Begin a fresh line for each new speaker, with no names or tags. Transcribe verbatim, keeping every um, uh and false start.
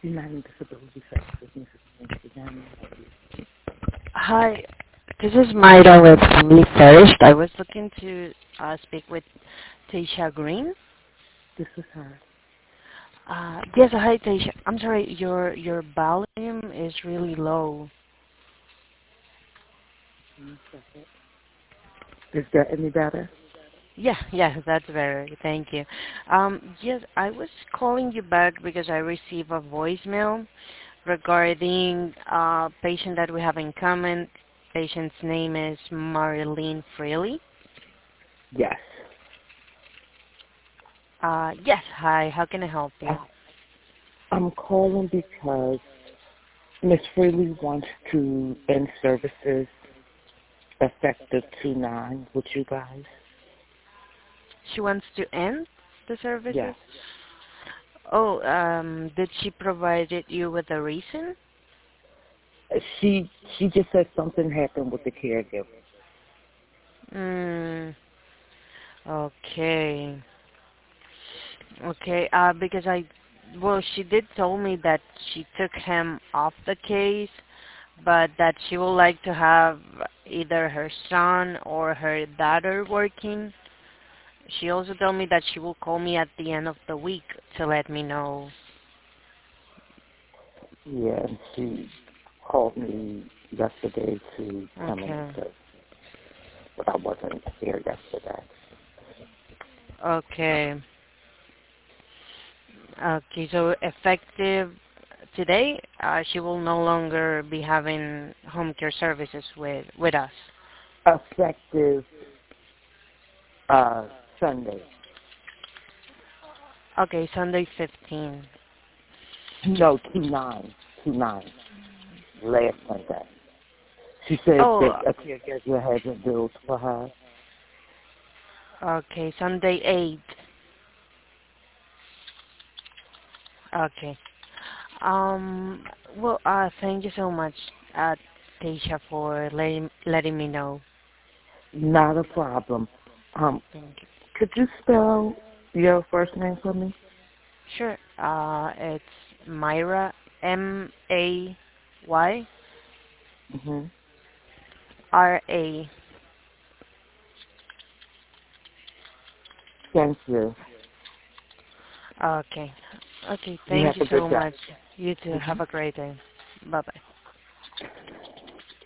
United Disability Services, Missus Nancy Young.
Hi, this is Mayra with Family First. I was looking to uh, speak with Tasha Green.
This is her.
Uh, yes, hi Tasha. I'm sorry, your your volume is really low.
One second. Is that any better?
Yeah, yeah, that's better. Thank you. Um, yes, I was calling you back because I received a voicemail regarding a patient that we have in common. Patient's name is Marilyn Freely.
Yes.
Uh, yes, hi. How can I help you?
I, I'm calling because Miss Freely wants to end services effective two nine with you guys.
She wants to end the services?
Yes.
Oh, um, did she provided you with a reason?
She she just said something happened with the caregiver.
Mm, okay. Okay, uh, because I, well, she did tell me that she took him off the case, but that she would like to have either her son or her daughter working. She also told me that she will call me at the end of the week to let me know.
Yeah, and she called me yesterday to terminate
Okay.
it, but I wasn't here yesterday.
Okay. Okay, so effective today, uh, she will no longer be having home care services with, with us.
Effective uh, Sunday.
Okay, Sunday fifteen.
No, two nine, two nine. Last Sunday. She said
Oh,
that a caregiver hasn't billed for her.
okay, Sunday eight. Okay. Um, well, uh, thank you so much, uh, Tasha, for letting, letting me know.
Not a problem. Um,
Thank you.
could you spell your first name for me?
Sure. Uh, it's Myra, M A Y
Mm-hmm.
R A.
Thank you.
Okay. Okay,
You
thank
have
you
a good
so
day.
much. You too.
Mm-hmm.
Have a great day. Bye-bye.